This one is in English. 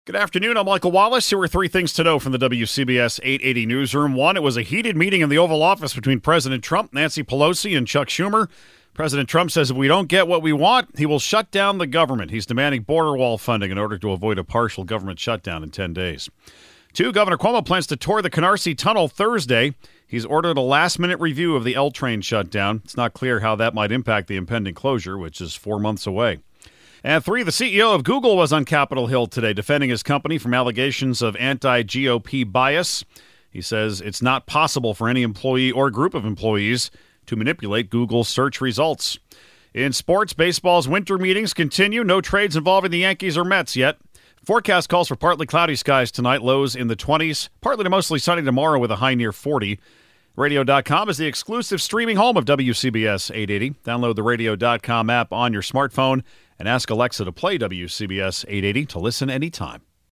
Good afternoon. I'm Michael Wallace. Here are three things to know from the WCBS 880 newsroom. One, it was a heated meeting in the Oval Office between President Trump, Nancy Pelosi, and Chuck Schumer. President Trump says if we don't get what we want, he will shut down the government. He's demanding border wall funding in order to avoid a partial government shutdown in 10 days. Two, Governor Cuomo plans to tour the Canarsie Tunnel Thursday. He's ordered a last-minute review of the L train shutdown. It's not clear how that might impact the impending closure, which is 4 months away. And three, the CEO of Google was on Capitol Hill today defending his company from allegations of anti-GOP bias. He says it's not possible for any employee or group of employees to manipulate Google's search results. In sports, baseball's winter meetings continue. No trades involving the Yankees or Mets yet. Forecast calls for partly cloudy skies tonight, lows in the 20s, partly to mostly sunny tomorrow with a high near 40. Radio.com is the exclusive streaming home of WCBS 880. Download the Radio.com app on your smartphone and ask Alexa to play WCBS 880 to listen anytime.